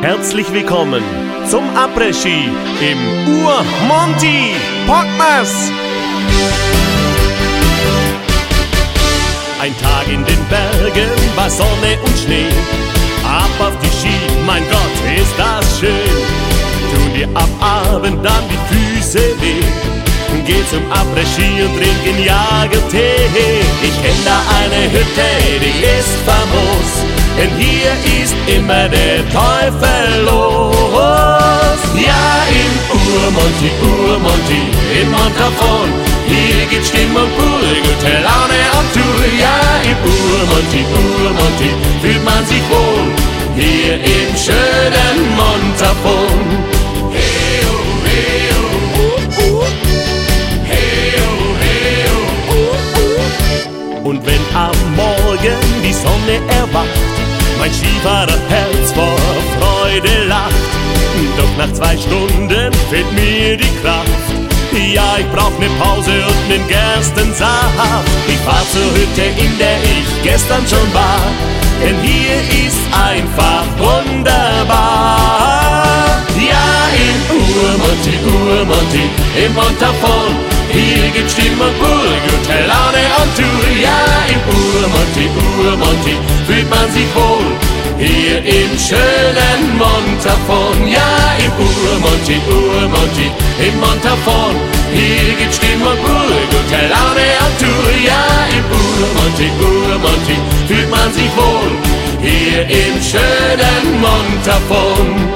Herzlich willkommen zum Après-Ski im Ur-Monti Pockmas. Ein Tag in den Bergen war Sonne und Schnee. Ab auf die Ski, mein Gott, ist das schön. Tun dir ab Abend dann die Füße weh. Geh zum Après-Ski und trink in Jagertee. Ich kenn da eine Hütte, die ist famos, denn hier ist immer der Teufel los. Ja, im Ur-Monti, im Montafon, hier gibt's Stimmung pur, gute Laune und Tour. Ja, im Ur-Monti, fühlt man sich wohl, hier im schönen Montafon. Und wenn am Morgen die Sonne erwacht, mein Skifahrerherz vor Freude lacht, doch nach 2 Stunden fehlt mir die Kraft. Ja, ich brauch ne Pause und nen Gerstensaft. Ich fahr zur Hütte, in der ich gestern schon war, denn hier ist einfach wunderbar. Ja, im Ur-Monti, im Montafon, hier gibt's Stimmung pur, gute Laune und Tour. Ja, im Ur-Monti, fühlt man sich wohl, hier im schönen Montafon. Ja, im Ur-Monti, im Montafon, hier gibt's Stimmung pur, gute Laune und Tour. Ja, im Ur-Monti, fühlt man sich wohl, hier im schönen Montafon.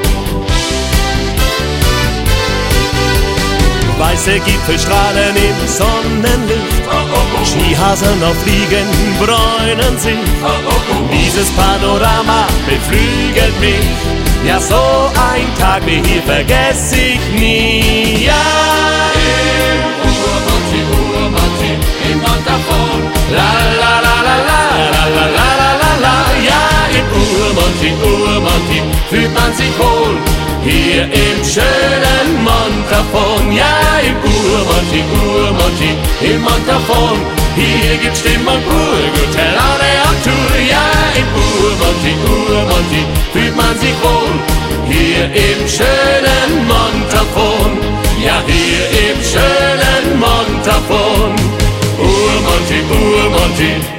Weiße Gipfel strahlen im Sonnenlicht, Skihasen auf Fliegen bräunen sich. Dieses Panorama beflügelt mich, ja, so ein Tag wie hier vergess ich nie. Ja, im Ur-Monti, im Montafon, la la la la la la la la la la. Ja, im Ur-Monti, fühlt man sich wohl, hier im schönen Montafon. Ja, im Ur-Monti, im Montafon, hier gibt's Stimmung pur, gute Laune und Tour. Ja, im Ur-Monti, fühlt man sich wohl, hier im schönen Montafon. Ja, hier im schönen Montafon. Ur-Monti,